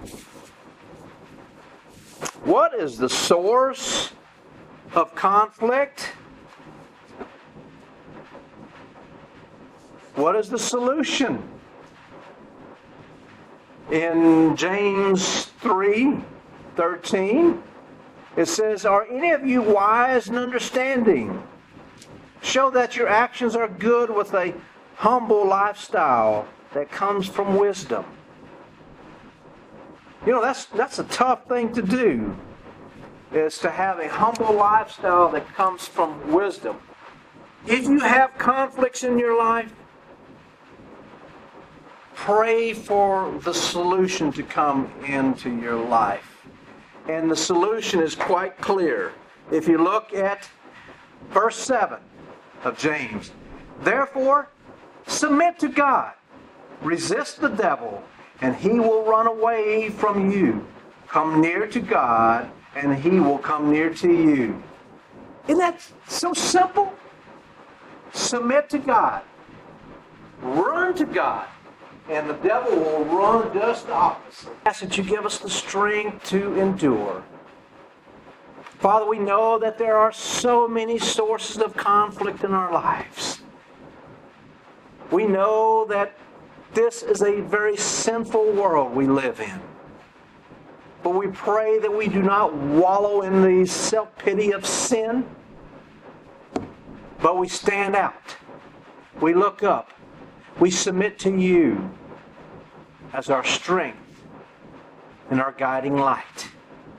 What is the source of conflict? What is the solution? In James 3:13, it says, "Are any of you wise and understanding? Show that your actions are good with a humble lifestyle that comes from wisdom." You know, that's a tough thing to do, is to have a humble lifestyle that comes from wisdom. If you have conflicts in your life, pray for the solution to come into your life. And the solution is quite clear. If you look at verse 7 of James, "Therefore, submit to God, resist the devil, and he will run away from you. Come near to God, and he will come near to you." Isn't that so simple? Submit to God. Run to God. And the devil will run just the opposite. I ask that you give us the strength to endure. Father, we know that there are so many sources of conflict in our lives. We know that this is a very sinful world we live in. But we pray that we do not wallow in the self-pity of sin, but we stand out. We look up. We submit to you as our strength and our guiding light.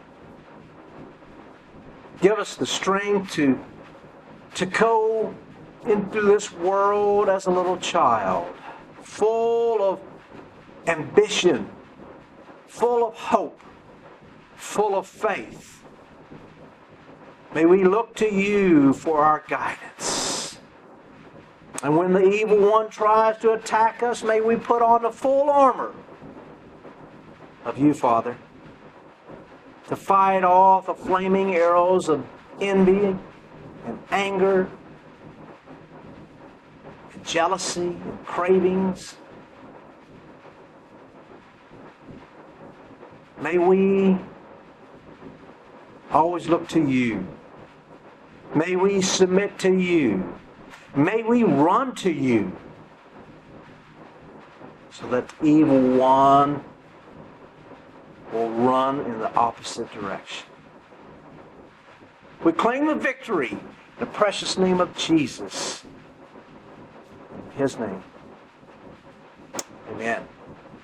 Give us the strength to go into this world as a little child, full of ambition, full of hope, full of faith. May we look to you for our guidance. And when the evil one tries to attack us, may we put on the full armor of you, Father, to fight off the flaming arrows of envy and anger and jealousy and cravings. May we always look to you. May we submit to you. May we run to you, so that the evil one will run in the opposite direction. We claim the victory in the precious name of Jesus. In his name. Amen.